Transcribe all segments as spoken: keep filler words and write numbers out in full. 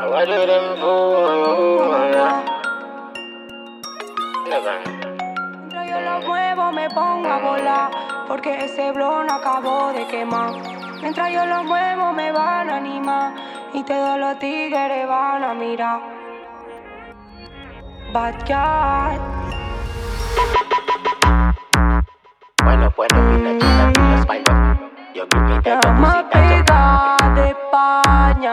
Mientras yo lo muevo me pongo a volar, porque ese blon acabó de quemar. Mientras yo lo muevo me van a animar, y todos los tigres van a mirar. Bad Girl. Bueno, bueno, mi chica, tú los bailas. Yo creo que te Llama pega de España,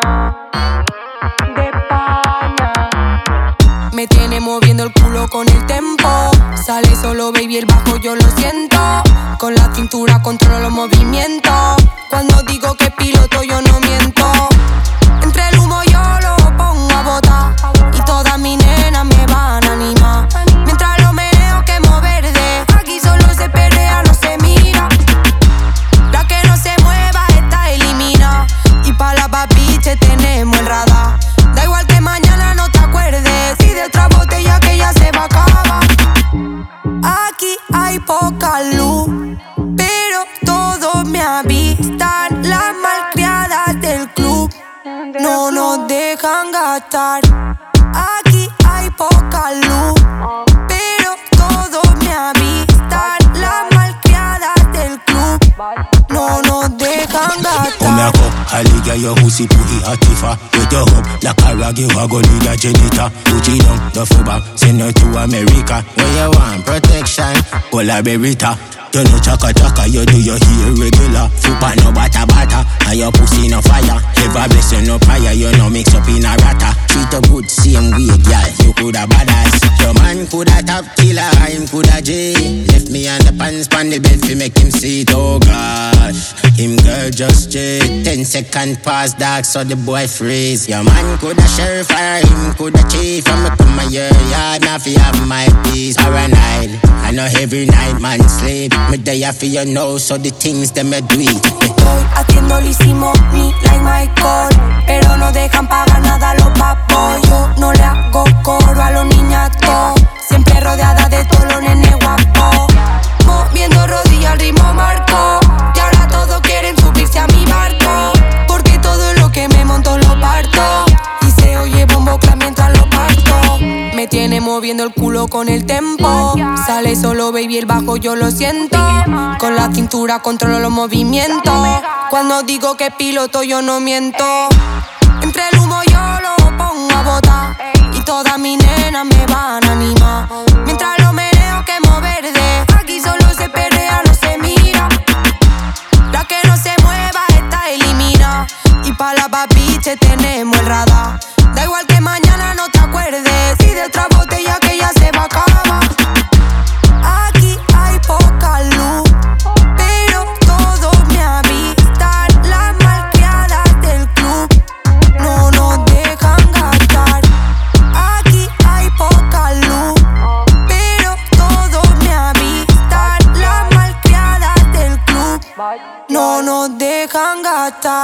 de España. Me tiene moviendo el culo con el tempo. Sale solo, baby, el bajo yo lo siento. Con la cintura controlo los movimientos. Cuando digo que piloto yo no miento. Entre el humo yo lo pongo a botar, y todas mis nenas me van a animar. Mientras lo meneo quemo verde, aquí solo se pelea, no se mira. La que no se mueva está eliminada, y pa' la papiche tenemos el radar. Da igual que mañana no te acuerdes, si de otra botella que ya se va a acabar. Aquí hay poca luz, pero todos me avistan. Las malcriadas del club no nos dejan gastar. Aquí hay poca luz, pero todos me avistan. Las malcriadas del club no nos dejan gastar. Aliga your pussy pussy atifa. With your home, like a rag you a go need a janitor. Put it down, the full back, send her to America. Where you want protection, all a berita. You no chaka chaka, you do your hair regular. Fupa no bata bata, and your pussy no fire. Ever bless you no prayer, you no mix up in a rata. Treat a good same way, girl, you coulda badass. Your man coulda top killer, him coulda J. Left me on the pants, pan the bed fi make him see it, oh gosh. Him girl just J. Ten second pass dark, so the boy freeze. Your man coulda sheriff or him coulda chief. I'ma come a year yard, now fi have my peace. Paranoid, I know every night man sleep. Me day for you know, so the things them me do it. Estoy haciéndolísimo ni like Michael, pero no dejan pagar nada los papos. Yo no le hago coro a los niñatos, siempre rodeada de todos los nenes guapos. Moviendo rodillas al ritmo marco, y ahora todos quieren subirse a mi barco, porque todo lo que me monto lo parto, y se oye bombo clan mientras lo parto. Me tiene moviendo el culo con el tempo. Sale solo, baby, el bajo yo lo siento. Con la cintura controlo los movimientos. Cuando digo que piloto yo no miento. Entre el humo yo lo pongo a botar, y todas mis nenas me van a animar. Mientras lo meneo quemo verde, aquí solo se pelea, no se mira. La que no se mueva está eliminada, y pa' la papiche tenemos el radar. Da igual que mañana no te acuerdes, si de otra botella que ya se va a acabar. Aquí hay poca luz, pero todos me avistan. Las malcriadas del club no nos dejan gastar. Aquí hay poca luz, pero todos me avistan. Las malcriadas del club no nos dejan gastar.